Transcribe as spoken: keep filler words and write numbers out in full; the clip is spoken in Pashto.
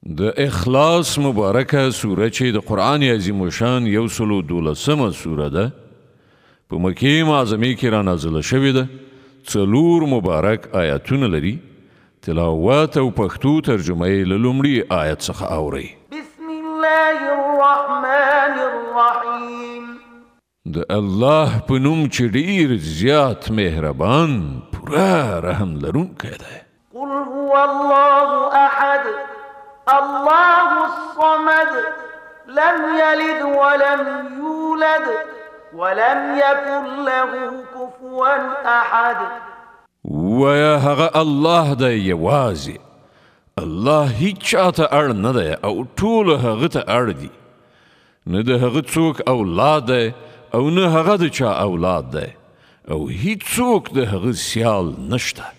د اخلاص مبارکه سوره چې د قرآن عظیم شان یو سلو دولسمه سوره ده په مکې معظمې کې را نازله شوې ده څلور مبارک آیاتونه لري تلاوت او پښتو ترجمه یې له لومړي آیت څخه اورئ بسم الله الرحمن الرحیم د الله په نوم چې ډېر زیات مهربان پوره رحم لرونکی دی قل هو الله احد الله الصمد لم يلد ولم يولد ولم يكن له كفوا احد ویا هغه الله دی یوازې الله هیڅ چاته اړ نه دی او ټول هغه ته اړ دي نه د هغه څوک اولاد دی او نه هغه د چا اولاد دی او هیڅ څوک د هغه سیال نشته